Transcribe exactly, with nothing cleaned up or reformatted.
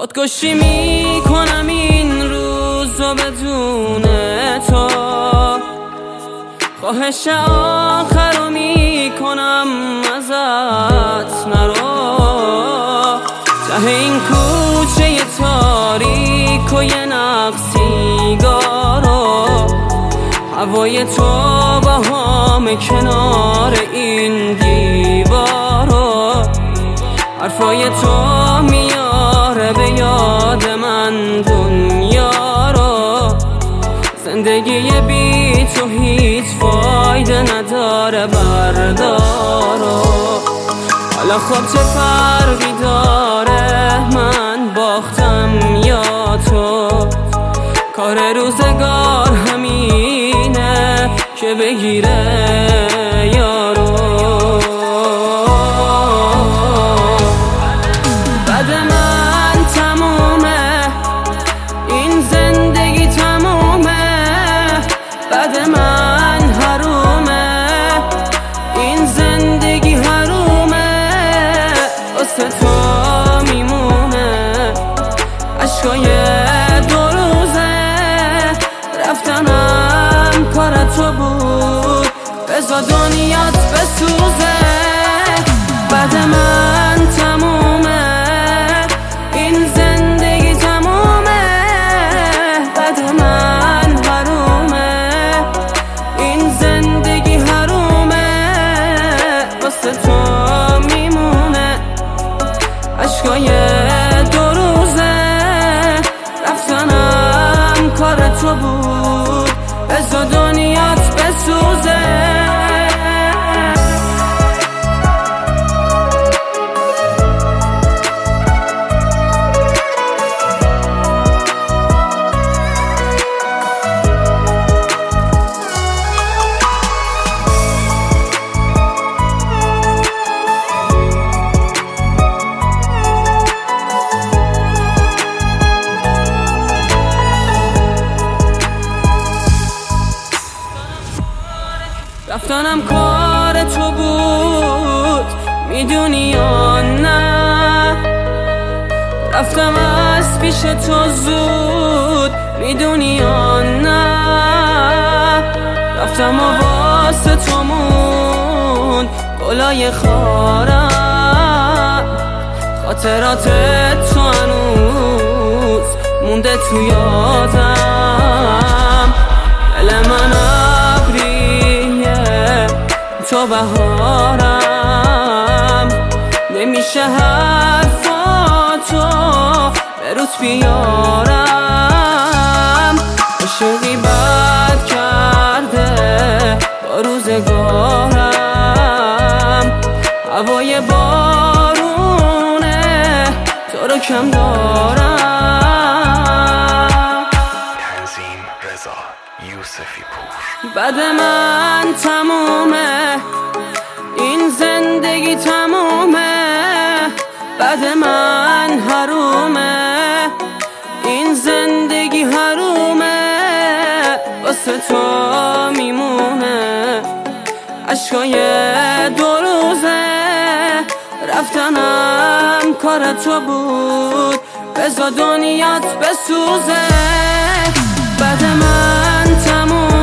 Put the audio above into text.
خودکشی میکنم این روزو بدون تو، خواهش آخرو میکنم ازت نرو. ته این کوچه تاریک و یه نقص سیگارو، هوای تو با هم کنار این دیوارو، حرفای تو میاره به یاد من دنیا رو. زندگی بی تو هیچ فایده نداره بردارو. حالا خب چه فرقی داره من باختم یا تو، کار روزگار همینه که بگیره یارو. بعد من تمومه این زندگی تمومه، بعد من حرومه این زندگی حرومه. واسه تو میمونه عشقای دو روزه، رفتنم کار تو بود بذار دنیات بسوزه. بعد من تمومه این زندگی تمومه، بعد من حرومه این زندگی حرومه. واسه تو میمونه عشقای دو روزه، رفتنم کار تو بود بذار دنیات بسوزه. رفتنم کار تو بود میدونی یا نه، رفتم از پیش تو زود میدونی یا نه، رفتم و واسه تو موند گلای خارم. خاطرات تو هنوز مونده تو یادم، دل من تو بهارم، نمیشه حرفاتو به روت بیارم. عشقی بد کرده با روزگارم، هوای بارونه تو رو کم دارم. تنظیم رضا یوسفی پور. بعد من تمومه این زندگی تمومه، بعد من حرومه این زندگی حرومه. واسه تو میمونه عشقای دو روزه، رفتنم کار تو بود بذار دنیات بسوزه. بعد من تمومه